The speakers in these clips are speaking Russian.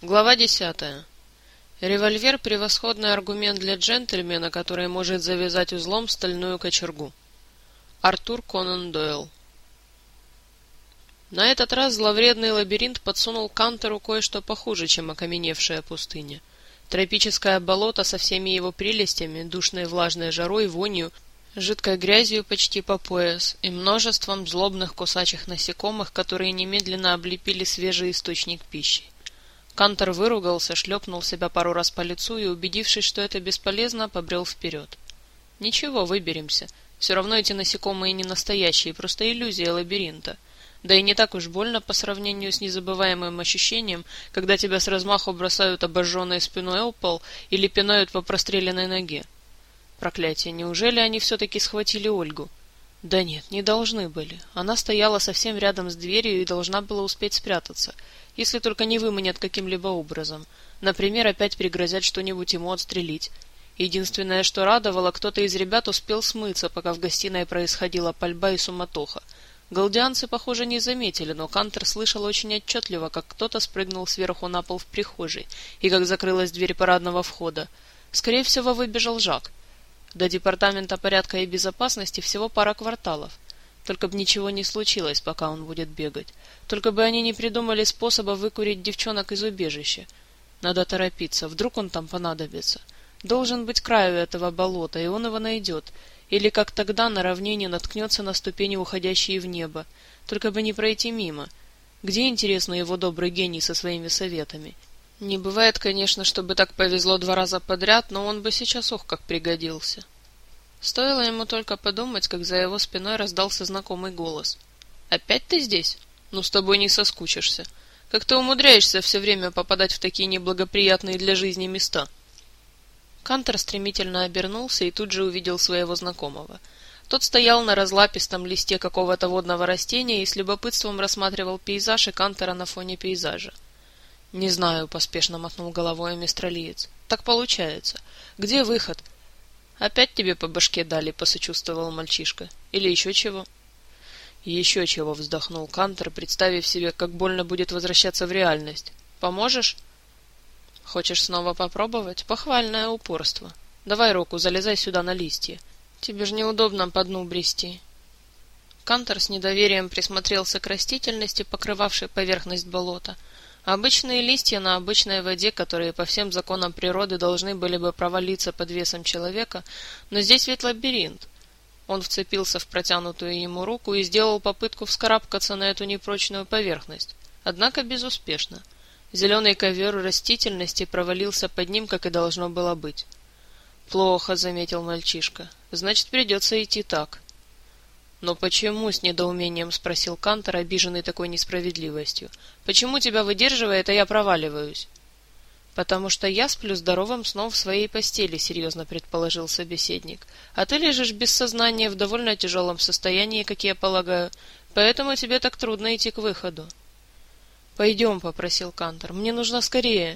Глава 10. Револьвер — превосходный аргумент для джентльмена, который может завязать узлом стальную кочергу. Артур Конан Дойл. На этот раз зловредный лабиринт подсунул Кантору кое-что похуже, чем окаменевшая пустыня. Тропическое болото со всеми его прелестями, душной влажной жарой, вонью, жидкой грязью почти по пояс и множеством злобных кусачих насекомых, которые немедленно облепили свежий источник пищи. Кантор выругался, шлепнул себя пару раз по лицу и, убедившись, что это бесполезно, побрел вперед. Ничего, выберемся. Все равно эти насекомые не настоящие, просто иллюзия лабиринта. Да и не так уж больно по сравнению с незабываемым ощущением, когда тебя с размаху бросают обожженной спиной об пол или пинают по простреленной ноге. Проклятие, неужели они все-таки схватили Ольгу? Да нет, не должны были. Она стояла совсем рядом с дверью и должна была успеть спрятаться, если только не выманят каким-либо образом. Например, опять пригрозят что-нибудь ему отстрелить. Единственное, что радовало, кто-то из ребят успел смыться, пока в гостиной происходила пальба и суматоха. Галдианцы, похоже, не заметили, но Кантор слышал очень отчетливо, как кто-то спрыгнул сверху на пол в прихожей, и как закрылась дверь парадного входа. Скорее всего, выбежал Жак. До департамента порядка и безопасности всего пара кварталов. Только бы ничего не случилось, пока он будет бегать. Только бы они не придумали способа выкурить девчонок из убежища. Надо торопиться, вдруг он там понадобится. Должен быть краю этого болота, и он его найдет. Или, как тогда, на равнине наткнется на ступени, уходящие в небо. Только бы не пройти мимо. Где, интересно, его добрый гений со своими советами? Не бывает, конечно, чтобы так повезло 2 раза подряд, но он бы сейчас ох как пригодился. Стоило ему только подумать, как за его спиной раздался знакомый голос. «Опять ты здесь? Ну, с тобой не соскучишься. Как ты умудряешься все время попадать в такие неблагоприятные для жизни места?» Кантор стремительно обернулся и тут же увидел своего знакомого. Тот стоял на разлапистом листе какого-то водного растения и с любопытством рассматривал пейзаж и Кантора на фоне пейзажа. «Не знаю», — поспешно мотнул головой мистралиец. «Так получается. Где выход?» «Опять тебе по башке дали», — посочувствовал мальчишка. «Или еще чего?» «Еще чего», — вздохнул Кантор, представив себе, как больно будет возвращаться в реальность. «Поможешь?» «Хочешь снова попробовать? Похвальное упорство. Давай руку, залезай сюда на листья. Тебе же неудобно по дну брести». Кантор с недоверием присмотрелся к растительности, покрывавшей поверхность болота. Обычные листья на обычной воде, которые по всем законам природы должны были бы провалиться под весом человека, но здесь ведь лабиринт. Он вцепился в протянутую ему руку и сделал попытку вскарабкаться на эту непрочную поверхность, однако безуспешно. Зеленый ковер растительности провалился под ним, как и должно было быть. «Плохо», — заметил мальчишка, — «значит, придется идти так». «Но почему?» — с недоумением спросил Кантор, обиженный такой несправедливостью. «Почему тебя выдерживает, а я проваливаюсь?» «Потому что я сплю здоровым сном в своей постели», — серьезно предположил собеседник. «А ты лежишь без сознания в довольно тяжелом состоянии, как я полагаю, поэтому тебе так трудно идти к выходу». «Пойдем», — попросил Кантор, — «мне нужно скорее».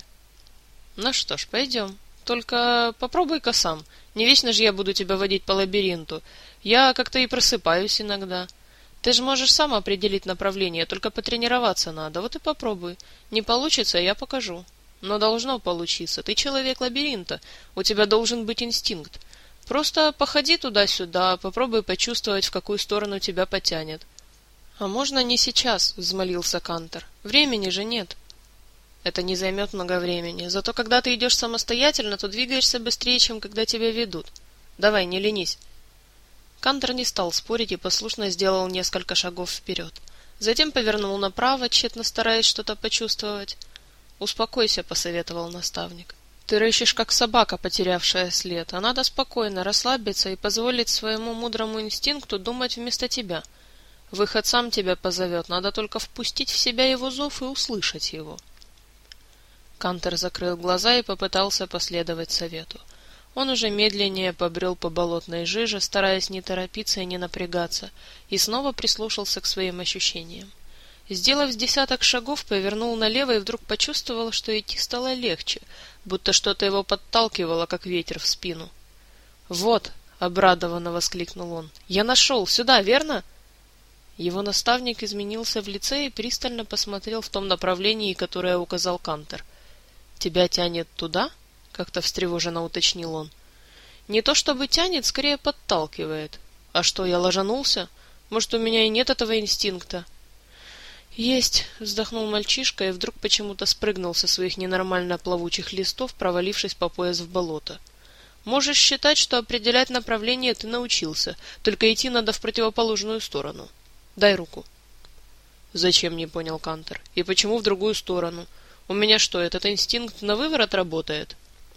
«Ну что ж, пойдем. Только попробуй-ка сам. Не вечно же я буду тебя водить по лабиринту. Я как-то и просыпаюсь иногда. Ты же можешь сам определить направление, только потренироваться надо. Вот и попробуй. Не получится, я покажу. Но должно получиться. Ты человек лабиринта. У тебя должен быть инстинкт. Просто походи туда-сюда, попробуй почувствовать, в какую сторону тебя потянет». «А можно не сейчас?» — взмолился Кантор. «Времени же нет». «Это не займет много времени. Зато когда ты идешь самостоятельно, то двигаешься быстрее, чем когда тебя ведут. Давай, не ленись». Кантор не стал спорить и послушно сделал несколько шагов вперед. Затем повернул направо, тщетно стараясь что-то почувствовать. «Успокойся», — посоветовал наставник. «Ты рыщешь, как собака, потерявшая след, а надо спокойно расслабиться и позволить своему мудрому инстинкту думать вместо тебя. Выход сам тебя позовет, надо только впустить в себя его зов и услышать его». Кантор закрыл глаза и попытался последовать совету. Он уже медленнее побрел по болотной жиже, стараясь не торопиться и не напрягаться, и снова прислушался к своим ощущениям. Сделав 10 шагов, повернул налево и вдруг почувствовал, что идти стало легче, будто что-то его подталкивало, как ветер в спину. «Вот!» — обрадованно воскликнул он. «Я нашел! Сюда, верно?» Его наставник изменился в лице и пристально посмотрел в том направлении, которое указал Кантор. Тебя тянет туда? Как-то встревоженно уточнил он. Не то чтобы тянет, скорее подталкивает. А что, я ложанулся? Может, у меня и нет этого инстинкта? Есть, вздохнул мальчишка и вдруг почему-то спрыгнул со своих ненормально плавучих листов, провалившись по пояс в болото. Можешь считать, что определять направление ты научился, только идти надо в противоположную сторону. Дай руку. Зачем, не понял Кантор. И почему в другую сторону? У меня что, этот инстинкт на выворот работает?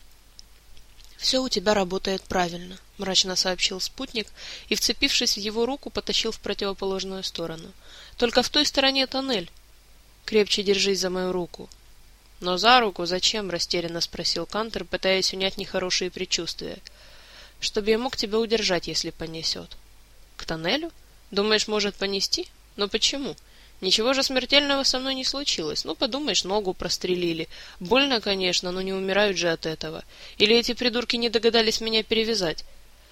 Все у тебя работает правильно, мрачно сообщил спутник и, вцепившись в его руку, потащил в противоположную сторону. Только в той стороне тоннель. Крепче держись за мою руку. Но за руку зачем? Растерянно спросил Кантор, пытаясь унять нехорошие предчувствия. Чтобы я мог тебя удержать, если понесет. К тоннелю? Думаешь, может понести? Но почему? Ничего же смертельного со мной не случилось. Ну, подумаешь, ногу прострелили. Больно, конечно, но не умирают же от этого. Или эти придурки не догадались меня перевязать?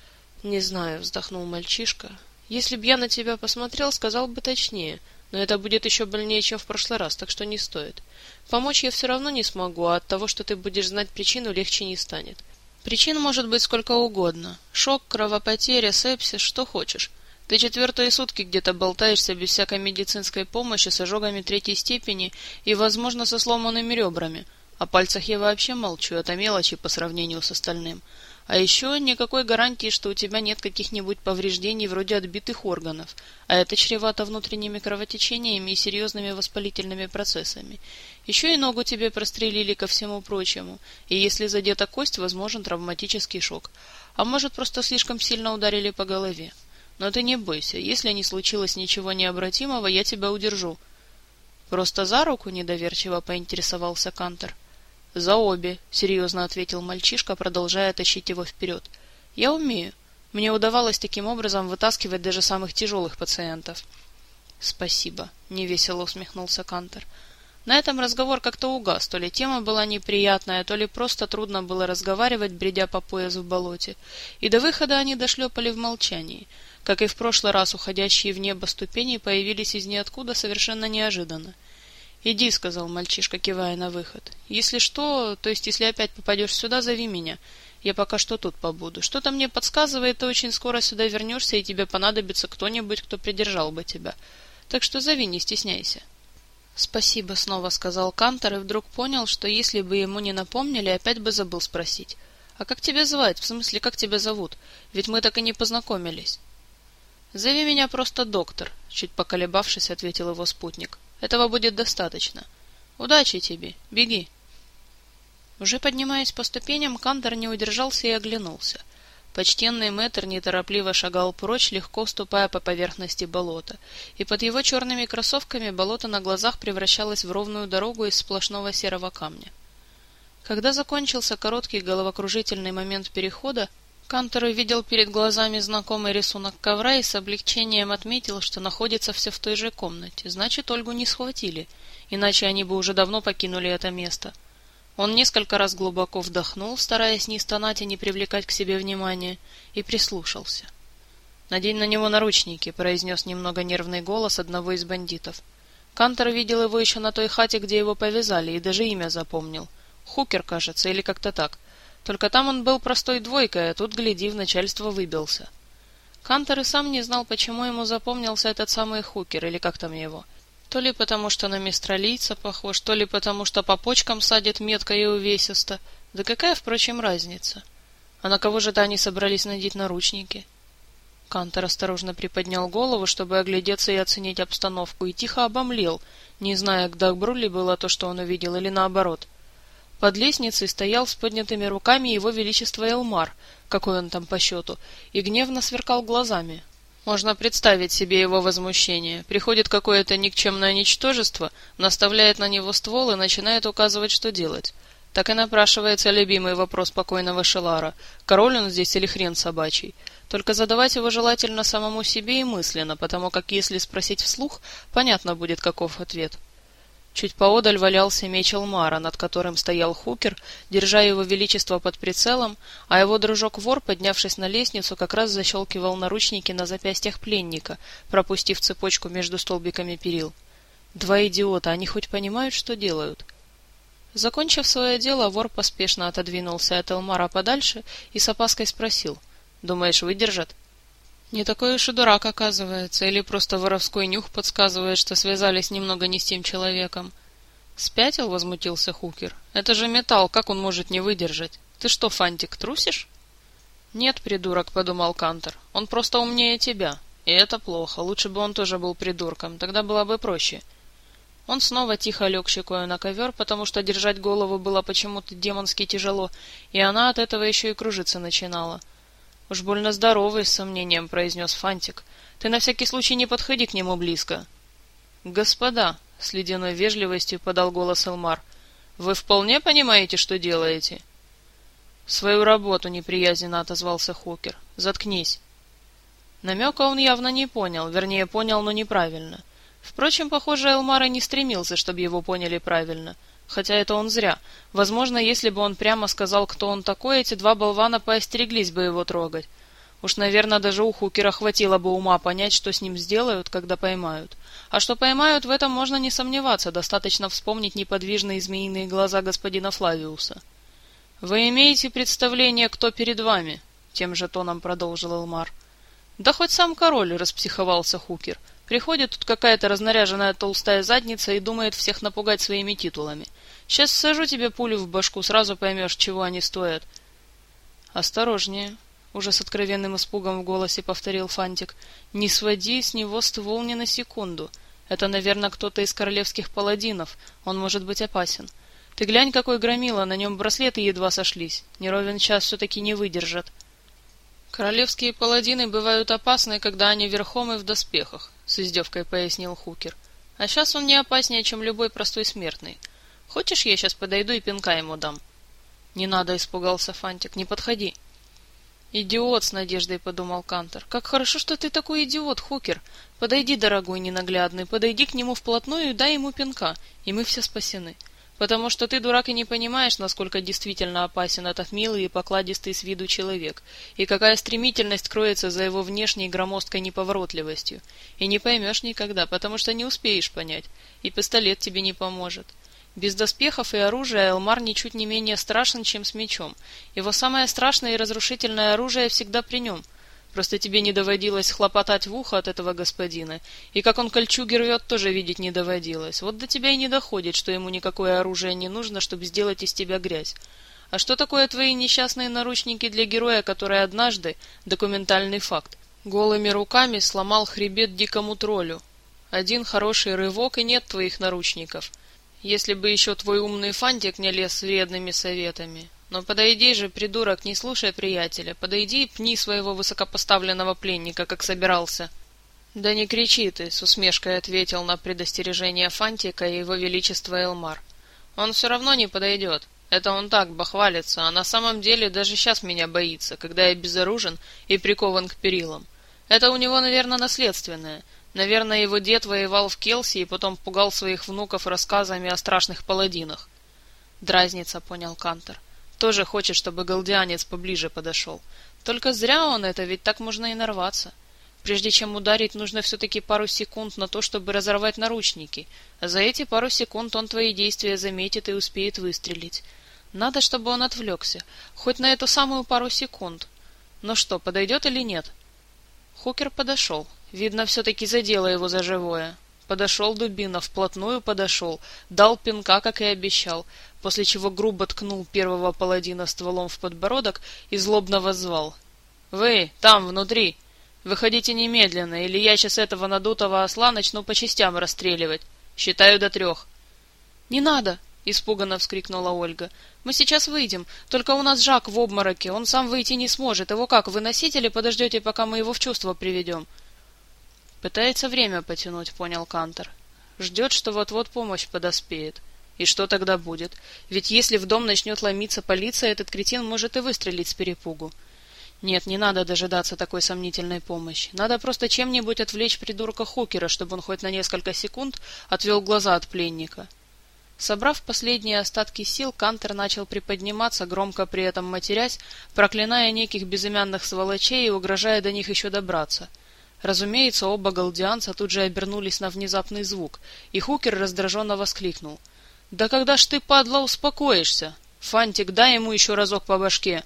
Не знаю, вздохнул мальчишка. Если б я на тебя посмотрел, сказал бы точнее. Но это будет еще больнее, чем в прошлый раз, так что не стоит. Помочь я все равно не смогу, а от того, что ты будешь знать причину, легче не станет. Причин может быть сколько угодно. Шок, кровопотеря, сепсис, что хочешь. Ты 4-е сутки где-то болтаешься без всякой медицинской помощи с ожогами 3-й степени и, возможно, со сломанными ребрами. О пальцах я вообще молчу, это мелочи по сравнению с остальным. А еще никакой гарантии, что у тебя нет каких-нибудь повреждений вроде отбитых органов, а это чревато внутренними кровотечениями и серьезными воспалительными процессами. Еще и ногу тебе прострелили ко всему прочему, и если задета кость, возможен травматический шок. А может, просто слишком сильно ударили по голове. Но ты не бойся, если не случилось ничего необратимого, я тебя удержу. Просто за руку недоверчиво поинтересовался Кантор. За обе, серьезно ответил мальчишка, продолжая тащить его вперед. Я умею. Мне удавалось таким образом вытаскивать даже самых тяжелых пациентов. Спасибо, невесело усмехнулся Кантор. На этом разговор как-то угас, то ли тема была неприятная, то ли просто трудно было разговаривать, бредя по пояс в болоте. И до выхода они дошлепали в молчании. Как и в прошлый раз, уходящие в небо ступени появились из ниоткуда совершенно неожиданно. «Иди», — сказал мальчишка, кивая на выход. «Если что, то есть если опять попадешь сюда, зови меня. Я пока что тут побуду. Что-то мне подсказывает, ты очень скоро сюда вернешься, и тебе понадобится кто-нибудь, кто придержал бы тебя. Так что зови, не стесняйся». «Спасибо», — снова сказал Кантор, и вдруг понял, что если бы ему не напомнили, опять бы забыл спросить. «А как тебя звать? В смысле, как тебя зовут? Ведь мы так и не познакомились». «Зови меня просто доктор», — чуть поколебавшись, ответил его спутник. «Этого будет достаточно. Удачи тебе, беги». Уже поднимаясь по ступеням, Кантор не удержался и оглянулся. Почтенный мэтр неторопливо шагал прочь, легко ступая по поверхности болота, и под его черными кроссовками болото на глазах превращалось в ровную дорогу из сплошного серого камня. Когда закончился короткий головокружительный момент перехода, Кантор увидел перед глазами знакомый рисунок ковра и с облегчением отметил, что находится все в той же комнате. Значит, Ольгу не схватили, иначе они бы уже давно покинули это место. Он несколько раз глубоко вдохнул, стараясь не стонать и не привлекать к себе внимания, и прислушался. «Надень на него наручники», — произнес немного нервный голос одного из бандитов. Кантор видел его еще на той хате, где его повязали, и даже имя запомнил. Хукер, кажется, или как-то так. Только там он был простой двойкой, а тут, гляди, в начальство выбился. Кантор и сам не знал, почему ему запомнился этот самый Хукер, или как там его. То ли потому, что на мистралийца похож, то ли потому, что по почкам садит метко и увесисто. Да какая, впрочем, разница? А на кого же-то они собрались надеть наручники? Кантор осторожно приподнял голову, чтобы оглядеться и оценить обстановку, и тихо обомлел, не зная, к добру ли было то, что он увидел, или наоборот. Под лестницей стоял с поднятыми руками его величество Элмар, какой он там по счету, и гневно сверкал глазами. Можно представить себе его возмущение. Приходит какое-то никчемное ничтожество, наставляет на него ствол и начинает указывать, что делать. Так и напрашивается любимый вопрос покойного Шелара: король он здесь или хрен собачий? Только задавать его желательно самому себе и мысленно, потому как если спросить вслух, понятно будет, каков ответ. Чуть поодаль валялся меч Элмара, над которым стоял Хукер, держа его величество под прицелом, а его дружок-вор, поднявшись на лестницу, как раз защелкивал наручники на запястьях пленника, пропустив цепочку между столбиками перил. Два идиота, они хоть понимают, что делают? Закончив свое дело, вор поспешно отодвинулся от Элмара подальше и с опаской спросил: «Думаешь, выдержат?» Не такой уж и дурак, оказывается, или просто воровской нюх подсказывает, что связались немного не с тем человеком. «Спятил?» — возмутился Хукер. «Это же металл, как он может не выдержать? Ты что, Фантик, трусишь?» «Нет, придурок», — подумал Кантор, — «он просто умнее тебя. И это плохо, лучше бы он тоже был придурком, тогда было бы проще». Он снова тихо лег щекою на ковер, потому что держать голову было почему-то демонски тяжело, и она от этого еще и кружиться начинала. «Уж больно здоровый», — с сомнением произнес Фантик. «Ты на всякий случай не подходи к нему близко». «Господа», — с ледяной вежливостью подал голос Элмар, — «вы вполне понимаете, что делаете?» «Свою работу», — неприязненно отозвался Хукер. «Заткнись». Намека он явно не понял, вернее, понял, но неправильно. Впрочем, похоже, Элмар и не стремился, чтобы его поняли правильно. Хотя это он зря. Возможно, если бы он прямо сказал, кто он такой, эти два болвана поостереглись бы его трогать. Уж, наверное, даже у Хукера хватило бы ума понять, что с ним сделают, когда поймают. А что поймают, в этом можно не сомневаться, достаточно вспомнить неподвижные змеиные глаза господина Флавиуса. «Вы имеете представление, кто перед вами?» — тем же тоном продолжил Элмар. «Да хоть сам король», — распсиховался Хукер. «Приходит тут какая-то разнаряженная толстая задница и думает всех напугать своими титулами. Сейчас сажу тебе пулю в башку, сразу поймешь, чего они стоят». «Осторожнее», — уже с откровенным испугом в голосе повторил Фантик. «Не своди с него ствол ни на секунду. Это, наверное, кто-то из королевских паладинов. Он может быть опасен. Ты глянь, какой громила, на нем браслеты едва сошлись. Не ровен час все-таки не выдержат». «Королевские паладины бывают опасны, когда они верхом и в доспехах», — с издевкой пояснил Хукер. «А сейчас он не опаснее, чем любой простой смертный. Хочешь, я сейчас подойду и пинка ему дам?» «Не надо», — испугался Фантик, — «не подходи». «Идиот», — с надеждой подумал Кантор. «Как хорошо, что ты такой идиот, Хукер. Подойди, дорогой ненаглядный, подойди к нему вплотную и дай ему пинка, и мы все спасены. Потому что ты, дурак, и не понимаешь, насколько действительно опасен этот милый и покладистый с виду человек, и какая стремительность кроется за его внешней громоздкой неповоротливостью. И не поймешь никогда, потому что не успеешь понять, и пистолет тебе не поможет. Без доспехов и оружия Элмар ничуть не менее страшен, чем с мечом. Его самое страшное и разрушительное оружие всегда при нем. Просто тебе не доводилось хлопотать в ухо от этого господина, и как он кольчуги рвет, тоже видеть не доводилось. Вот до тебя и не доходит, что ему никакое оружие не нужно, чтобы сделать из тебя грязь. А что такое твои несчастные наручники для героя, который однажды, документальный факт, голыми руками сломал хребет дикому троллю? Один хороший рывок, и нет твоих наручников. Если бы еще твой умный Фантик не лез с вредными советами. Но подойди же, придурок, не слушай приятеля, подойди и пни своего высокопоставленного пленника, как собирался». «Да не кричи ты», — с усмешкой ответил на предостережение Фантика и его величество Элмар. «Он все равно не подойдет. Это он так бахвалится, а на самом деле даже сейчас меня боится, когда я безоружен и прикован к перилам. Это у него, наверное, наследственное. Наверное, его дед воевал в Келси и потом пугал своих внуков рассказами о страшных паладинах». «Дразнится», — понял Кантор. «Тоже хочет, чтобы галдианец поближе подошел. Только зря он это, ведь так можно и нарваться. Прежде чем ударить, нужно все-таки пару секунд на то, чтобы разорвать наручники, а за эти пару секунд он твои действия заметит и успеет выстрелить. Надо, чтобы он отвлекся, хоть на эту самую пару секунд. Ну что, подойдет или нет?» Хукер подошел. Видно, все-таки задело его за живое. Подошел дубина, вплотную подошел, дал пинка, как и обещал, после чего грубо ткнул первого паладина стволом в подбородок и злобно воззвал: «Вы, там, внутри, выходите немедленно, или я сейчас этого надутого осла начну по частям расстреливать. Считаю до 3». «Не надо!» — испуганно вскрикнула Ольга. «Мы сейчас выйдем, только у нас Жак в обмороке, он сам выйти не сможет. Его как, выносить или подождете, пока мы его в чувство приведем?» «Пытается время потянуть», — понял Кантор. «Ждет, что вот-вот помощь подоспеет. И что тогда будет? Ведь если в дом начнет ломиться полиция, этот кретин может и выстрелить с перепугу. Нет, не надо дожидаться такой сомнительной помощи. Надо просто чем-нибудь отвлечь придурка Хукера, чтобы он хоть на несколько секунд отвел глаза от пленника». Собрав последние остатки сил, Кантор начал приподниматься, громко при этом матерясь, проклиная неких безымянных сволочей и угрожая до них еще добраться. Разумеется, оба галдианца тут же обернулись на внезапный звук, и Хукер раздраженно воскликнул: «Да когда ж ты, падла, успокоишься? Фантик, дай ему еще разок по башке!»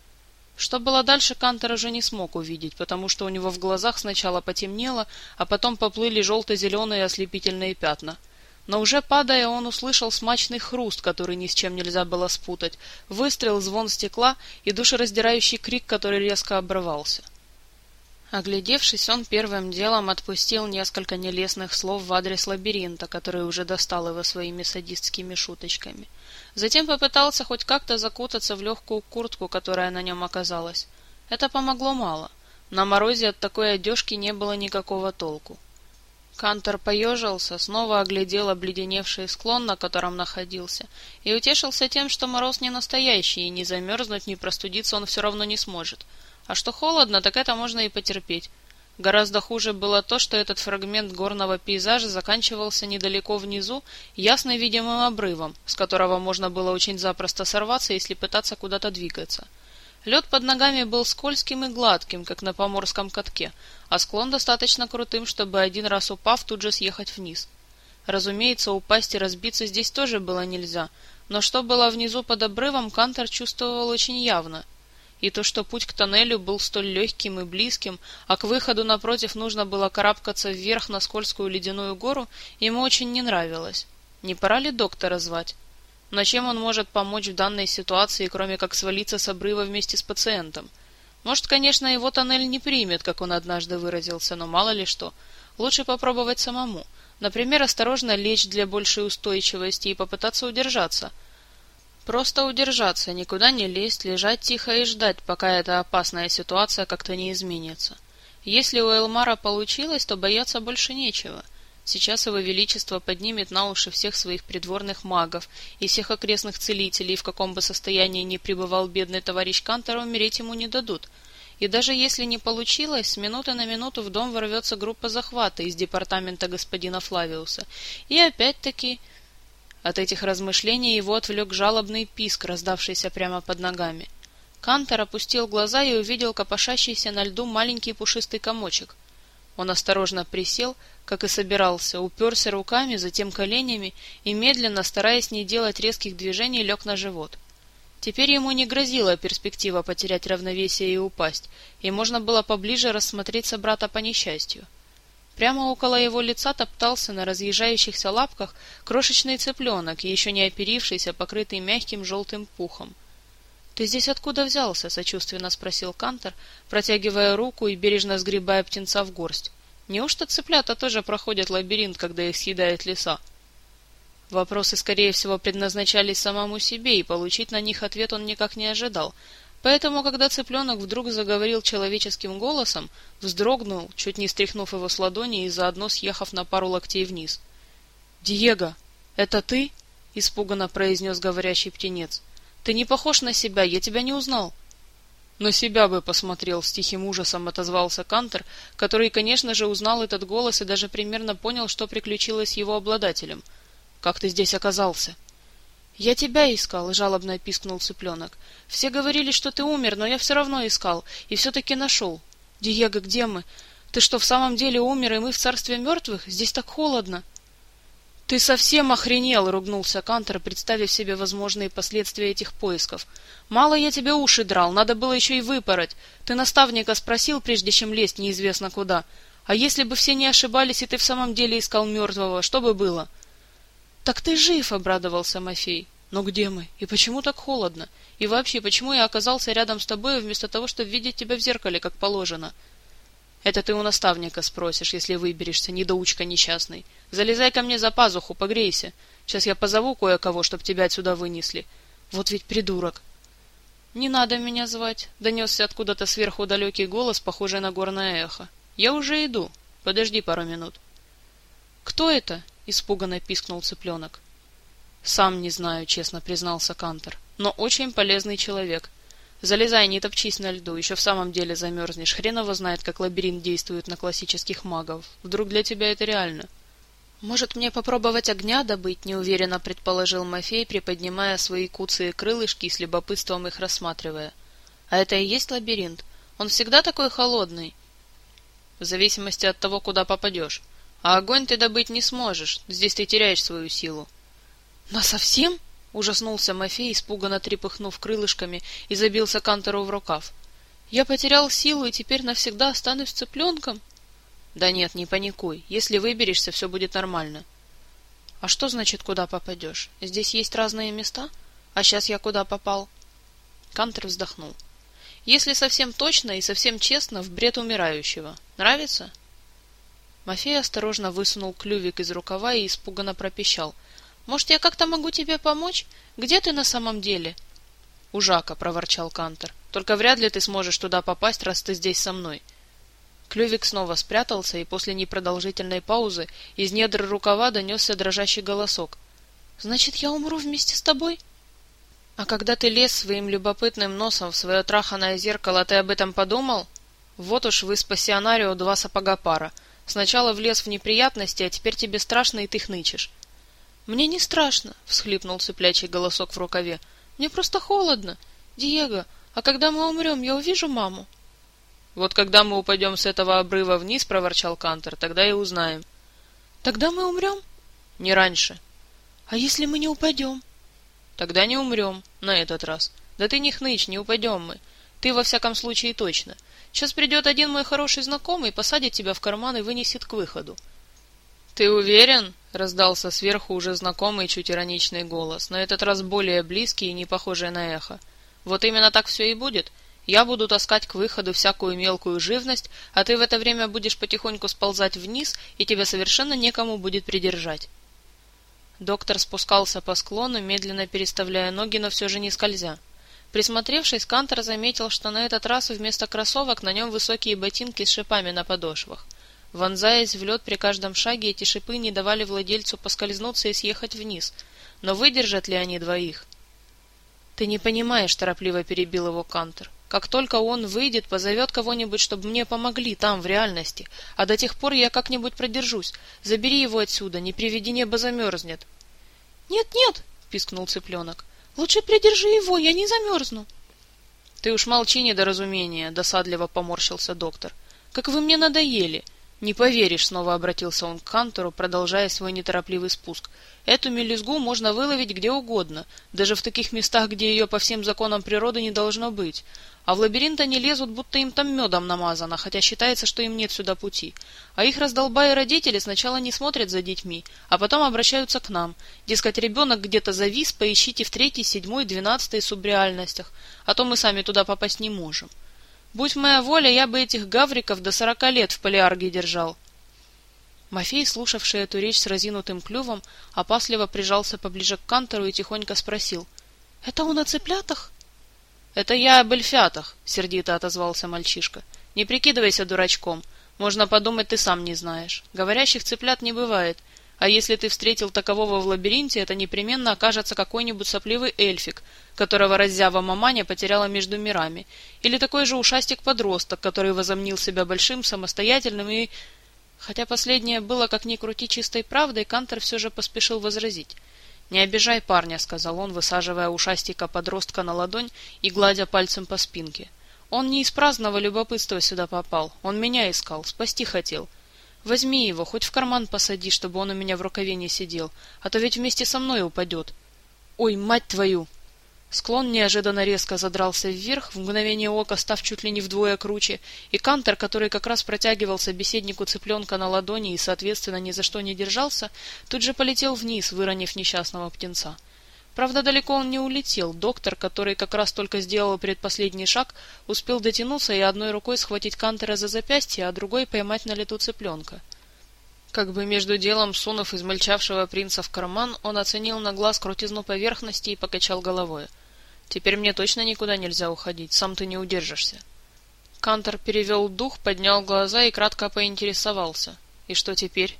Что было дальше, Кантор уже не смог увидеть, потому что у него в глазах сначала потемнело, а потом поплыли желто-зеленые ослепительные пятна. Но уже падая, он услышал смачный хруст, который ни с чем нельзя было спутать, выстрел, звон стекла и душераздирающий крик, который резко обрывался. Оглядевшись, он первым делом отпустил несколько нелестных слов в адрес лабиринта, который уже достал его своими садистскими шуточками. Затем попытался хоть как-то закутаться в легкую куртку, которая на нем оказалась. Это помогло мало. На морозе от такой одежки не было никакого толку. Кантор поежился, снова оглядел обледеневший склон, на котором находился, и утешился тем, что мороз не настоящий, и ни замерзнуть, ни простудиться он все равно не сможет. А что холодно, так это можно и потерпеть. Гораздо хуже было то, что этот фрагмент горного пейзажа заканчивался недалеко внизу ясно видимым обрывом, с которого можно было очень запросто сорваться, если пытаться куда-то двигаться. Лед под ногами был скользким и гладким, как на поморском катке, а склон достаточно крутым, чтобы один раз упав, тут же съехать вниз. Разумеется, упасть и разбиться здесь тоже было нельзя, но что было внизу под обрывом, Кантор чувствовал очень явно. И то, что путь к тоннелю был столь легким и близким, а к выходу напротив нужно было карабкаться вверх на скользкую ледяную гору, ему очень не нравилось. Не пора ли доктора звать? Но чем он может помочь в данной ситуации, кроме как свалиться с обрыва вместе с пациентом? Может, конечно, его тоннель не примет, как он однажды выразился, но мало ли что. Лучше попробовать самому. Например, осторожно лечь для большей устойчивости и попытаться удержаться. Просто удержаться, никуда не лезть, лежать тихо и ждать, пока эта опасная ситуация как-то не изменится. Если у Элмара получилось, то бояться больше нечего. Сейчас его величество поднимет на уши всех своих придворных магов и всех окрестных целителей, в каком бы состоянии ни пребывал бедный товарищ Кантор, умереть ему не дадут. И даже если не получилось, с минуты на минуту в дом ворвется группа захвата из департамента господина Флавиуса. И опять-таки... От этих размышлений его отвлек жалобный писк, раздавшийся прямо под ногами. Кантор опустил глаза и увидел копошащийся на льду маленький пушистый комочек. Он осторожно присел, как и собирался, уперся руками, затем коленями и медленно, стараясь не делать резких движений, лег на живот. Теперь ему не грозила перспектива потерять равновесие и упасть, и можно было поближе рассмотреть собрата по несчастью. Прямо около его лица топтался на разъезжающихся лапках крошечный цыпленок, еще не оперившийся, покрытый мягким желтым пухом. — Ты здесь откуда взялся? — сочувственно спросил Кантор, протягивая руку и бережно сгребая птенца в горсть. — Неужто цыплята тоже проходят лабиринт, когда их съедает лиса? Вопросы, скорее всего, предназначались самому себе, и получить на них ответ он никак не ожидал. Поэтому, когда цыпленок вдруг заговорил человеческим голосом, вздрогнул, чуть не стряхнув его с ладони и заодно съехав на пару локтей вниз. — Диего, это ты? — испуганно произнес говорящий птенец. — Ты не похож на себя, я тебя не узнал. — На себя бы посмотрел, — с тихим ужасом отозвался Кантор, который, конечно же, узнал этот голос и даже примерно понял, что приключилось с его обладателем. — Как ты здесь оказался? — Я тебя искал, — жалобно пискнул цыпленок. — Все говорили, что ты умер, но я все равно искал, и все-таки нашел. Диего, где мы? Ты что, в самом деле умер, и мы в царстве мертвых? Здесь так холодно. — Ты совсем охренел, — ругнулся Кантор, представив себе возможные последствия этих поисков. — Мало я тебе уши драл, надо было еще и выпороть. Ты наставника спросил, прежде чем лезть неизвестно куда. А если бы все не ошибались, и ты в самом деле искал мертвого, что бы было? — Так ты жив, — обрадовался Мафей. — Но где мы? И почему так холодно? И вообще, почему я оказался рядом с тобой, вместо того, чтобы видеть тебя в зеркале, как положено? — Это ты у наставника спросишь, если выберешься, недоучка несчастный. Залезай ко мне за пазуху, погрейся. Сейчас я позову кое-кого, чтоб тебя отсюда вынесли. Вот ведь придурок. — Не надо меня звать, — донесся откуда-то сверху далекий голос, похожий на горное эхо. — Я уже иду. Подожди пару минут. — Кто это? — испуганно пискнул цыпленок. — Сам не знаю, — честно признался Кантор, — но очень полезный человек. Залезай, не топчись на льду, еще в самом деле замерзнешь. Хрен его знает, как лабиринт действует на классических магов. Вдруг для тебя это реально? — Может, мне попробовать огня добыть? — неуверенно предположил Мафей, приподнимая свои куцые крылышки и с любопытством их рассматривая. — А это и есть лабиринт? Он всегда такой холодный? — В зависимости от того, куда попадешь. А огонь ты добыть не сможешь, здесь ты теряешь свою силу. Насовсем? Ужаснулся Мафей, испуганно трепыхнув крылышками, и забился Кантору в рукав. Я потерял силу и теперь навсегда останусь цыпленком? Да нет, не паникуй. Если выберешься, все будет нормально. А что значит, куда попадешь? Здесь есть разные места? А сейчас я куда попал? Кантор вздохнул. Если совсем точно и совсем честно, в бред умирающего. Нравится? Мафей осторожно высунул клювик из рукава и испуганно пропищал. Может, я как-то могу тебе помочь? Где ты на самом деле? У Жака, проворчал Кантор. Только вряд ли ты сможешь туда попасть, раз ты здесь со мной. Клювик снова спрятался, и после непродолжительной паузы из недр рукава донесся дрожащий голосок. Значит, я умру вместе с тобой? А когда ты лез своим любопытным носом в свое траханое зеркало, ты об этом подумал? Вот уж вы с пассионарио два сапога пара. Сначала влез в неприятности, а теперь тебе страшно, и ты хнычешь. Мне не страшно, всхлипнул цыплячий голосок в рукаве. Мне просто холодно. Диего, а когда мы умрем, я увижу маму? Вот когда мы упадем с этого обрыва вниз, проворчал Кантор, тогда и узнаем. Тогда мы умрем? Не раньше. А если мы не упадем? Тогда не умрем, на этот раз. Да ты не хнычь, не упадем мы. Ты во всяком случае точно. Сейчас придет один мой хороший знакомый, посадит тебя в карман и вынесет к выходу. Ты уверен? Раздался сверху уже знакомый чуть ироничный голос, на этот раз более близкий и не похожий на эхо. Вот именно так все и будет. Я буду таскать к выходу всякую мелкую живность, а ты в это время будешь потихоньку сползать вниз, и тебя совершенно некому будет придержать. Доктор спускался по склону, медленно переставляя ноги, но все же не скользя. Присмотревшись, Кантор заметил, что на этот раз вместо кроссовок на нем высокие ботинки с шипами на подошвах. Вонзаясь в лед при каждом шаге, эти шипы не давали владельцу поскользнуться и съехать вниз. Но выдержат ли они двоих? — Ты не понимаешь, — торопливо перебил его Кантор. — Как только он выйдет, позовет кого-нибудь, чтобы мне помогли там, в реальности. А до тех пор я как-нибудь продержусь. Забери его отсюда, не приведи, небо замерзнет. — Нет, нет, — пискнул цыпленок. — Лучше придержи его, я не замерзну. — Ты уж молчи, недоразумение, — досадливо поморщился доктор. — Как вы мне надоели! Не поверишь, — снова обратился он к Кантору, продолжая свой неторопливый спуск. Эту мелюзгу можно выловить где угодно, даже в таких местах, где ее по всем законам природы не должно быть. А в лабиринт они лезут, будто им там медом намазано, хотя считается, что им нет сюда пути. А их раздолбая родители сначала не смотрят за детьми, а потом обращаются к нам. Дескать, ребенок где-то завис, поищите в 3-й, 7-й, 12-й субреальностях, а то мы сами туда попасть не можем. Будь моя воля, я бы этих гавриков до 40 лет в полиарге держал. Мафей, слушавший эту речь с разинутым клювом, опасливо прижался поближе к Кантору и тихонько спросил. — Это он о цыплятах? — Это я об эльфятах, — сердито отозвался мальчишка. — Не прикидывайся дурачком. Можно подумать, ты сам не знаешь. Говорящих цыплят не бывает. А если ты встретил такового в лабиринте, это непременно окажется какой-нибудь сопливый эльфик, которого раззява маманя потеряла между мирами, или такой же ушастик-подросток, который возомнил себя большим, самостоятельным и... Хотя последнее было, как ни крути, чистой правдой, Кантор все же поспешил возразить. — Не обижай парня, — сказал он, высаживая ушастика-подростка на ладонь и гладя пальцем по спинке. — Он не из праздного любопытства сюда попал, он меня искал, спасти хотел. Возьми его, хоть в карман посади, чтобы он у меня в рукаве не сидел, а то ведь вместе со мной упадет. Ой, мать твою! Склон неожиданно резко задрался вверх, в мгновение ока став чуть ли не вдвое круче, и Кантор, который как раз протягивал собеседнику цыпленка на ладони и, соответственно, ни за что не держался, тут же полетел вниз, выронив несчастного птенца. Правда, далеко он не улетел. Доктор, который как раз только сделал предпоследний шаг, успел дотянуться и одной рукой схватить Кантора за запястье, а другой поймать на лету цыпленка. Как бы между делом, сунув измельчавшего принца в карман, он оценил на глаз крутизну поверхности и покачал головой. «Теперь мне точно никуда нельзя уходить, сам ты не удержишься». Кантор перевел дух, поднял глаза и кратко поинтересовался. «И что теперь?»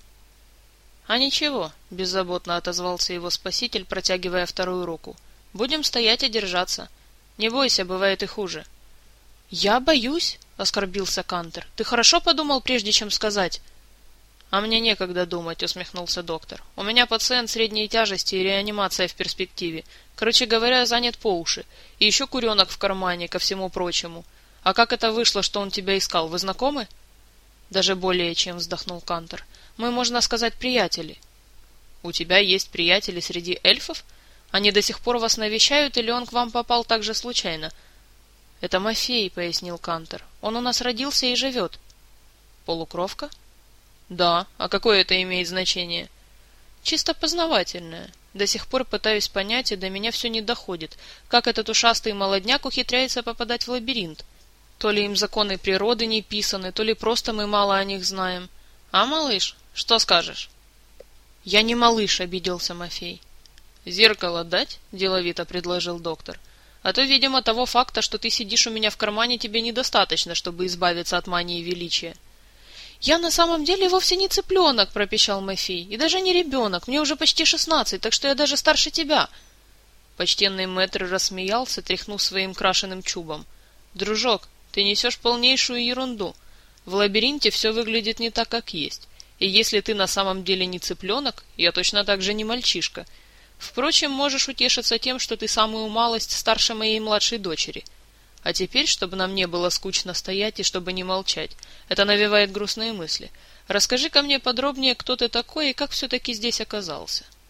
«А ничего», — беззаботно отозвался его спаситель, протягивая вторую руку. «Будем стоять и держаться. Не бойся, бывает и хуже». «Я боюсь?» — оскорбился Кантор. «Ты хорошо подумал, прежде чем сказать?» «А мне некогда думать», — усмехнулся доктор. «У меня пациент средней тяжести и реанимация в перспективе. Короче говоря, занят по уши. И еще куренок в кармане, ко всему прочему. А как это вышло, что он тебя искал? Вы знакомы?» «Даже более чем», — вздохнул Кантор. «Мы, можно сказать, приятели». У тебя есть приятели среди эльфов? Они до сих пор вас навещают, или он к вам попал так же случайно? Это Мафей, пояснил Кантор. Он у нас родился и живет. Полукровка? Да, а какое это имеет значение? Чисто познавательное. До сих пор пытаюсь понять, и до меня все не доходит, как этот ушастый молодняк ухитряется попадать в лабиринт. То ли им законы природы не писаны, то ли просто мы мало о них знаем. А, малыш, что скажешь? Я не малыш, обиделся Мафей. Зеркало дать? Деловито предложил доктор. А то, видимо, того факта, что ты сидишь у меня в кармане, тебе недостаточно, чтобы избавиться от мании величия. Я на самом деле вовсе не цыпленок, пропищал Мафей, и даже не ребенок, мне уже почти 16, так что я даже старше тебя. Почтенный мэтр рассмеялся, тряхнув своим крашеным чубом. Дружок, ты несешь полнейшую ерунду. В лабиринте все выглядит не так, как есть. И если ты на самом деле не цыпленок, я точно так же не мальчишка. Впрочем, можешь утешиться тем, что ты самую малость старше моей младшей дочери. А теперь, чтобы нам не было скучно стоять и чтобы не молчать, это навевает грустные мысли. Расскажи-ка мне подробнее, кто ты такой и как все-таки здесь оказался.